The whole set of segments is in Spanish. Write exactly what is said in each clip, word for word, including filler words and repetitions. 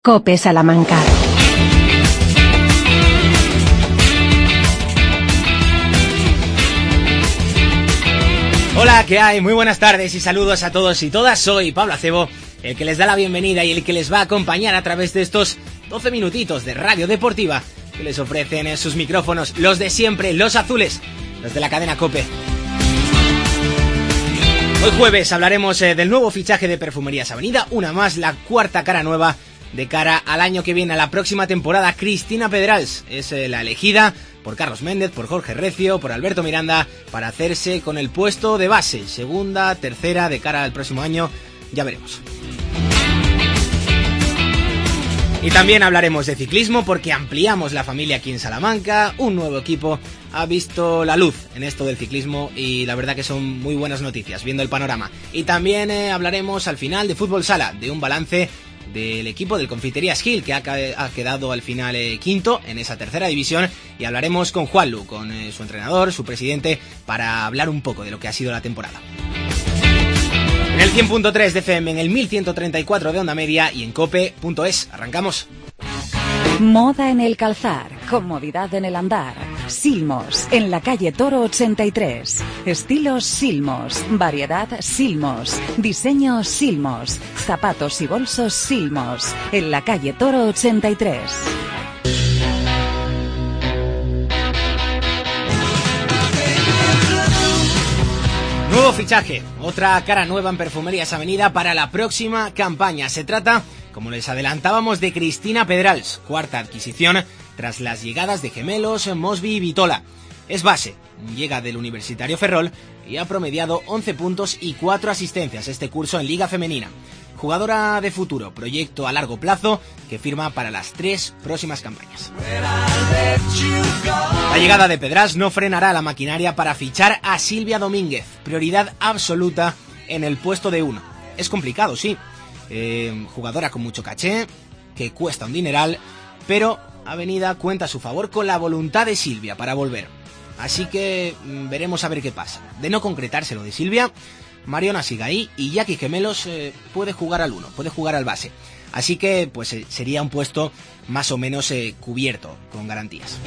COPE Salamanca. Hola, ¿qué hay? Muy buenas tardes y saludos a todos y todas. Soy Pablo Acebo, el que les da la bienvenida y el que les va a acompañar a través de estos doce minutitos de radio deportiva que les ofrecen en sus micrófonos los de siempre, los azules, los de la cadena COPE. Hoy jueves hablaremos eh, del nuevo fichaje de Perfumerías Avenida, una más, la cuarta cara nueva de cara al año que viene, a la próxima temporada. Cristina Pedrals es eh, la elegida por Carlos Méndez, por Jorge Recio, por Alberto Miranda, para hacerse con el puesto de base, segunda, tercera, de cara al próximo año, ya veremos. Y también hablaremos de ciclismo porque ampliamos la familia aquí en Salamanca, un nuevo equipo ha visto la luz en esto del ciclismo y la verdad que son muy buenas noticias viendo el panorama. Y también eh, hablaremos al final de fútbol sala, de un balance del equipo del Confiterías Gil, que ha, ha quedado al final eh, quinto en esa tercera división, y hablaremos con Juanlu, con eh, su entrenador, su presidente, para hablar un poco de lo que ha sido la temporada. En el cien punto tres de F M, en el mil ciento treinta y cuatro de onda media y en cope punto es. Arrancamos. Moda en el calzar, comodidad en el andar. Silmos, en la calle Toro ochenta y tres. Estilos Silmos, variedad Silmos, diseño Silmos, zapatos y bolsos Silmos, en la calle Toro ochenta y tres. Nuevo fichaje, otra cara nueva en Perfumerías Avenida para la próxima campaña. Se trata, como les adelantábamos, de Cristina Pedrals, cuarta adquisición tras las llegadas de gemelos Mosby y Vitola. Es base, llega del Universitario Ferrol y ha promediado once puntos y cuatro asistencias este curso en Liga Femenina. Jugadora de futuro, proyecto a largo plazo que firma para las tres próximas campañas. La llegada de Pedrals no frenará la maquinaria para fichar a Silvia Domínguez, prioridad absoluta en el puesto de uno. Es complicado, sí, eh, jugadora con mucho caché, que cuesta un dineral, pero Avenida cuenta a su favor con la voluntad de Silvia para volver. Así que mmm, veremos a ver qué pasa. De no concretarse lo de Silvia, Mariona Sigaí y Jackie Gemelos eh, puede jugar al uno, puede jugar al base. Así que pues eh, sería un puesto más o menos eh, cubierto, con garantías.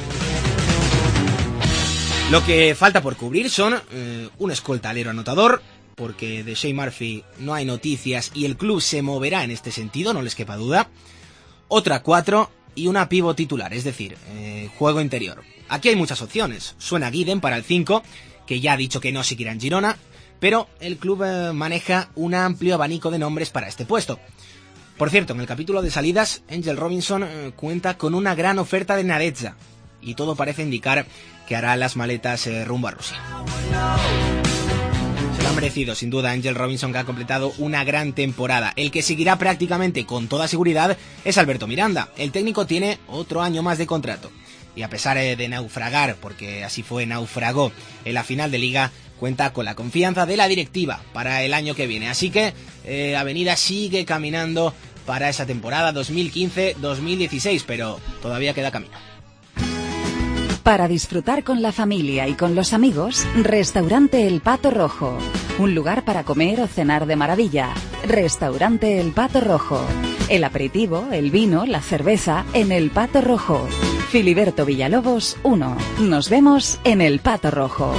Lo que falta por cubrir son eh, un escolta alero anotador, porque de Shea Murphy no hay noticias y el club se moverá en este sentido, no les quepa duda. Otra cuatro y una pívot titular, es decir, eh, juego interior. Aquí hay muchas opciones. Suena Guiden para el cinco, que ya ha dicho que no se quiera en Girona, pero el club eh, maneja un amplio abanico de nombres para este puesto. Por cierto, en el capítulo de salidas, Angel Robinson eh, cuenta con una gran oferta de Naredza, y todo parece indicar que hará las maletas eh, rumbo a Rusia. Se lo ha merecido, sin duda, Angel Robinson, que ha completado una gran temporada. El que seguirá prácticamente con toda seguridad es Alberto Miranda. El técnico tiene otro año más de contrato. Y a pesar de naufragar, porque así fue, naufragó en la final de Liga, cuenta con la confianza de la directiva para el año que viene. Así que eh, Avenida sigue caminando para esa temporada dos mil quince dos mil dieciséis, pero todavía queda camino. Para disfrutar con la familia y con los amigos, Restaurante El Pato Rojo. Un lugar para comer o cenar de maravilla. Restaurante El Pato Rojo. El aperitivo, el vino, la cerveza en El Pato Rojo. Filiberto Villalobos uno. Nos vemos en El Pato Rojo.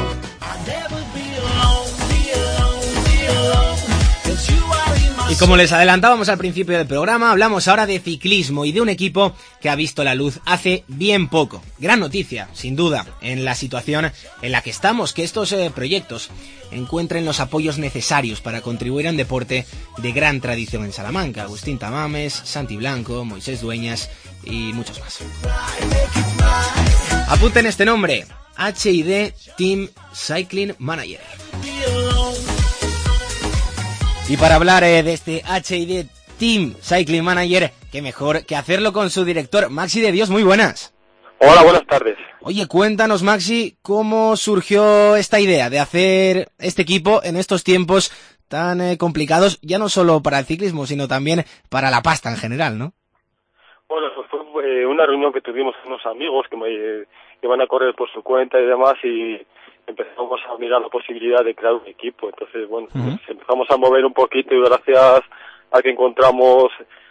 Y como les adelantábamos al principio del programa, hablamos ahora de ciclismo y de un equipo que ha visto la luz hace bien poco. Gran noticia, sin duda, en la situación en la que estamos, que estos eh, proyectos encuentren los apoyos necesarios para contribuir a un deporte de gran tradición en Salamanca. Agustín Tamames, Santi Blanco, Moisés Dueñas y muchos más. Apunten este nombre: H I D Team Cycling Manager. Y para hablar eh, de este H I D Team Cycling Manager, qué mejor que hacerlo con su director, Maxi de Dios. Muy buenas. Hola, buenas tardes. Oye, cuéntanos, Maxi, cómo surgió esta idea de hacer este equipo en estos tiempos tan eh, complicados, ya no solo para el ciclismo, sino también para la pasta en general, ¿no? Bueno, pues fue eh, una reunión que tuvimos con unos amigos que me eh, iban a correr por su cuenta y demás, y empezamos a mirar la posibilidad de crear un equipo. Entonces, bueno, uh-huh. pues empezamos a mover un poquito y gracias a que encontramos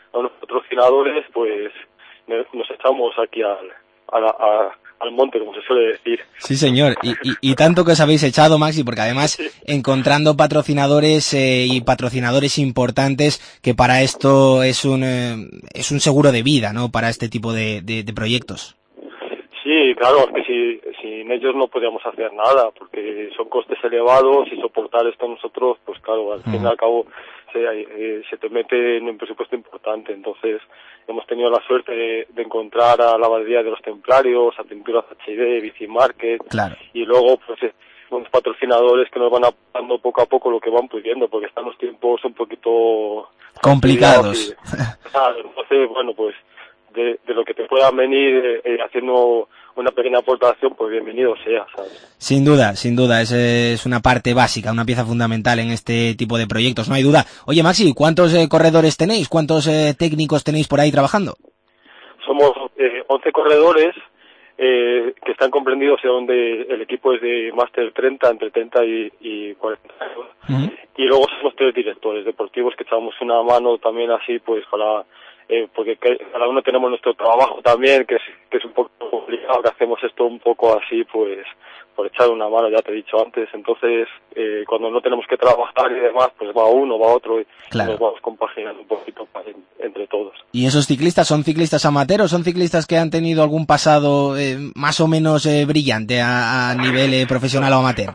a unos patrocinadores, pues nos echamos aquí al, a la, a, al monte, como se suele decir. Sí, señor, y, y, y tanto que os habéis echado, Maxi, porque además sí. encontrando patrocinadores eh, y patrocinadores importantes, que para esto es un eh, es un seguro de vida, ¿no?, para este tipo de, de, de proyectos. Sí, claro, es que si, sin ellos no podíamos hacer nada, porque son costes elevados y soportar esto nosotros, pues claro, al uh-huh. fin y al cabo se, eh, se te mete en un presupuesto importante. Entonces hemos tenido la suerte de, de encontrar a la Abadía de los Templarios, a Pinturas H D, Bici Market, claro. y luego pues eh, unos patrocinadores que nos van aportando poco a poco lo que van pudiendo, porque están los tiempos un poquito complicados. Y, claro, entonces, bueno, pues de, de lo que te puedan venir eh, haciendo una pequeña aportación, pues bienvenido sea, ¿sabes? Sin duda, sin duda, es, es una parte básica, una pieza fundamental en este tipo de proyectos, no hay duda. Oye, Maxi, ¿cuántos eh, corredores tenéis? ¿Cuántos eh, técnicos tenéis por ahí trabajando? Somos eh, once corredores eh, que están comprendidos, donde el equipo es de Máster treinta, entre treinta y, y cuarenta años. Uh-huh. Y luego somos tres directores deportivos que echamos una mano también así, pues para... Eh, porque cada uno tenemos nuestro trabajo también, que es, que es un poco complicado, que hacemos esto un poco así, pues, por echar una mano, ya te he dicho antes. Entonces, eh, cuando no tenemos que trabajar y demás, pues va uno, va otro, y claro. nos vamos compaginando un poquito entre todos. ¿Y esos ciclistas son ciclistas amateur o son ciclistas que han tenido algún pasado eh, más o menos eh, brillante a, a nivel eh, profesional o amateur?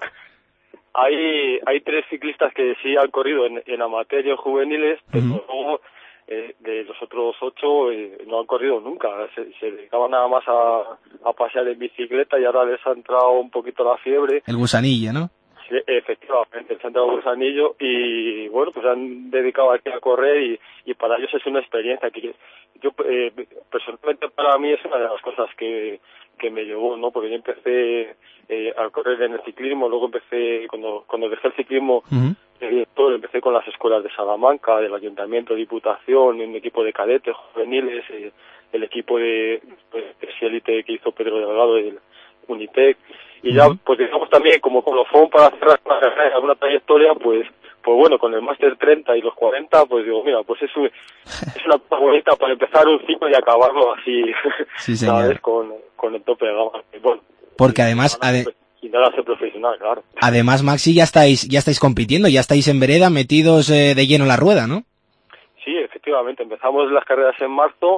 Hay, hay tres ciclistas que sí han corrido en, en amateur y en juveniles, pero uh-huh. luego... Eh, de los otros ocho eh, no han corrido nunca, se, se dedicaban nada más a, a pasear en bicicleta y ahora les ha entrado un poquito la fiebre. El gusanillo, ¿no? Sí, efectivamente, les ha entrado el gusanillo y bueno, pues se han dedicado aquí a correr y, y para ellos es una experiencia que yo eh, personalmente para mí es una de las cosas que, que me llevó, ¿no? Porque yo empecé eh, a correr en el ciclismo, luego empecé, cuando, cuando dejé el ciclismo, uh-huh. Eh, todo, empecé con las escuelas de Salamanca, del Ayuntamiento, Diputación, un equipo de cadetes, juveniles, eh, el equipo de, pues, de élite que hizo Pedro Delgado del Unitec, y uh-huh. ya, pues digamos también, como colofón para cerrar alguna trayectoria, pues pues bueno, con el Máster treinta y los cuarenta, pues digo, mira, pues es, un, es una cosa bonita para empezar un ciclo y acabarlo así, sí, señor. ¿sabes? Con, con el tope de gama. Bueno, porque además... Ade- sin nada ser profesional, claro. Además, Maxi, ya estáis ya estáis compitiendo, ya estáis en vereda, metidos eh, de lleno en la rueda, ¿no? Sí, efectivamente, empezamos las carreras en marzo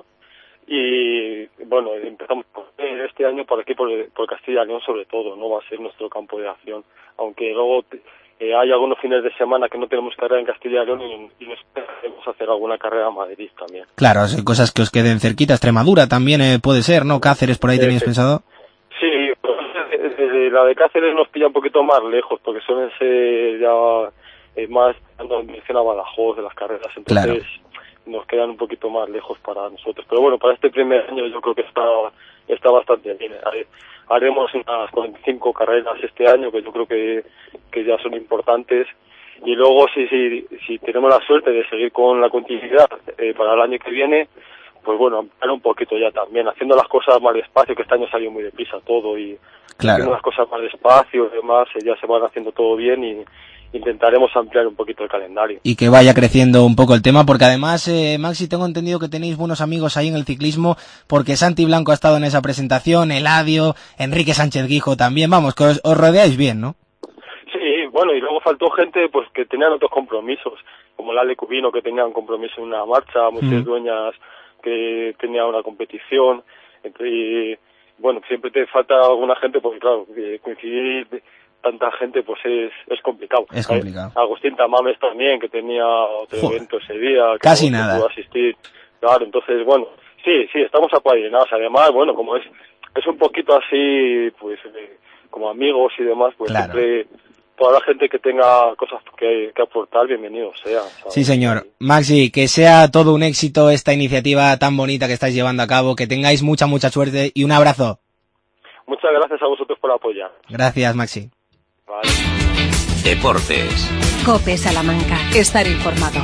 y, bueno, empezamos este año por aquí, por, por Castilla y León sobre todo, ¿no? Va a ser nuestro campo de acción, aunque luego eh, hay algunos fines de semana que no tenemos carrera en Castilla y León y, y nos podemos hacer alguna carrera en Madrid también. Claro, cosas que os queden cerquita, Extremadura también eh, puede ser, ¿no? Cáceres, por ahí tenéis eh, pensado. Sí, eh, la de Cáceres nos pilla un poquito más lejos, porque suelen ser ya eh, más dando dirección a Badajoz de las carreras, entonces claro. nos quedan un poquito más lejos para nosotros. Pero bueno, para este primer año yo creo que está está bastante bien. Haremos unas cuarenta y cinco carreras este año, que yo creo que, que ya son importantes. Y luego, si, si, si tenemos la suerte de seguir con la continuidad eh, para el año que viene, pues bueno, ampliar un poquito ya también, haciendo las cosas más despacio, que este año salió muy deprisa todo, y claro. haciendo las cosas más despacio y demás, eh, ya se van haciendo todo bien y intentaremos ampliar un poquito el calendario. Y que vaya creciendo un poco el tema, porque además, eh, Maxi, tengo entendido que tenéis buenos amigos ahí en el ciclismo, porque Santi Blanco ha estado en esa presentación, Eladio, Enrique Sánchez Guijo también, vamos, que os, os rodeáis bien, ¿no? Sí, bueno, y luego faltó gente pues que tenían otros compromisos, como el Ale Cubino, que tenía un compromiso en una marcha, Moisés mm. Dueñas, que tenía una competición, y bueno, siempre te falta alguna gente, porque claro, coincidir tanta gente pues es es complicado. Es complicado. Agustín Tamames también, que tenía otro Joder. evento ese día. Que Casi no, nada. Que pudo asistir. Claro, entonces, bueno, sí, sí, estamos apadrinados. Además, bueno, como es es un poquito así, pues, eh, como amigos y demás, pues claro. siempre toda la gente que tenga cosas que, que aportar, bienvenido sea, ¿sabes? Sí, señor. Maxi, que sea todo un éxito esta iniciativa tan bonita que estáis llevando a cabo, que tengáis mucha, mucha suerte y un abrazo. Muchas gracias a vosotros por apoyar. Gracias, Maxi. Vale. Deportes. COPE Salamanca. Estar informado.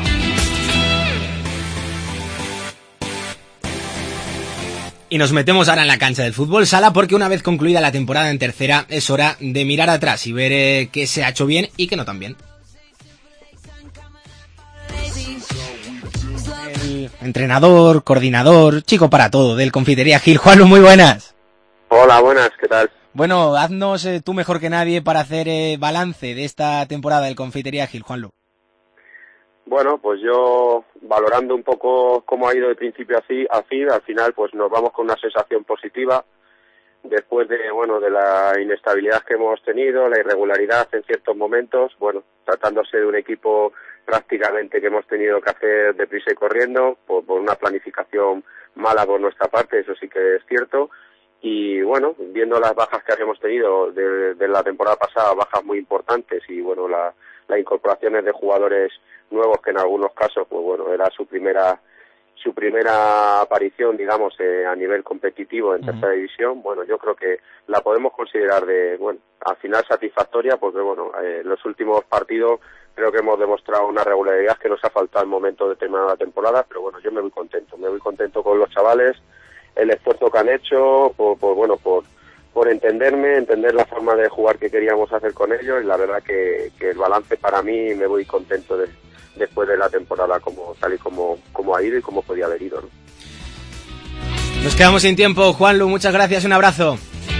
Y nos metemos ahora en la cancha del fútbol sala, porque una vez concluida la temporada en tercera es hora de mirar atrás y ver eh, qué se ha hecho bien y qué no tan bien. El Gil, entrenador, coordinador, chico para todo del Confitería Gil. Juanlu, muy buenas. Hola, buenas, ¿qué tal? Bueno, haznos eh, tú mejor que nadie para hacer eh, balance de esta temporada del Confitería Gil, Juanlu. Bueno, pues yo, valorando un poco cómo ha ido de principio a fin, a fin, al final pues nos vamos con una sensación positiva, después de, bueno, de la inestabilidad que hemos tenido, la irregularidad en ciertos momentos, bueno, tratándose de un equipo prácticamente que hemos tenido que hacer deprisa y corriendo, por, por una planificación mala por nuestra parte, eso sí que es cierto, y bueno, viendo las bajas que habíamos tenido de, de la temporada pasada, bajas muy importantes, y bueno, la, las incorporaciones de jugadores nuevos que en algunos casos, pues bueno, era su primera su primera aparición, digamos, eh, a nivel competitivo en uh-huh. tercera división, bueno, yo creo que la podemos considerar de, bueno, al final satisfactoria, porque bueno, eh, en los últimos partidos creo que hemos demostrado una regularidad que nos ha faltado en momentos determinados de la temporada, pero bueno, yo me voy contento, me voy contento con los chavales, el esfuerzo que han hecho, por, por bueno, por por entenderme, entender la forma de jugar que queríamos hacer con ellos, y la verdad que, que el balance para mí, me voy contento de, después de la temporada como tal y como, como ha ido y como podía haber ido, ¿no? Nos quedamos sin tiempo, Juanlu, muchas gracias, un abrazo.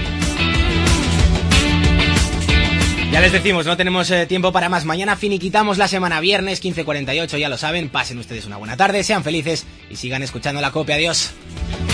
Ya les decimos, no tenemos eh, tiempo para más. Mañana finiquitamos la semana, viernes quince cuarenta y ocho, ya lo saben. Pasen ustedes una buena tarde, sean felices y sigan escuchando la COPE. Adiós.